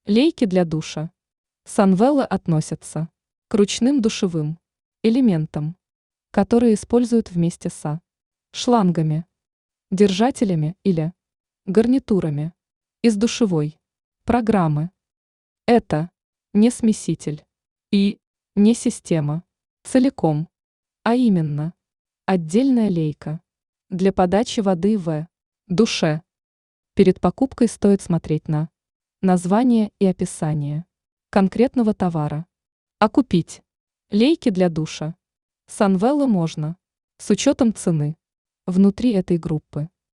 Лейки для душа. Санвеллы относятся к ручным душевым элементам, которые используют вместе со шлангами, держателями или гарнитурами из душевой программы. Это не смеситель и не система целиком, а именно отдельная лейка для подачи воды в душе. Перед покупкой стоит смотреть на название и описание конкретного товара. А купить лейки для душа Санвелла можно с учетом цены внутри этой группы.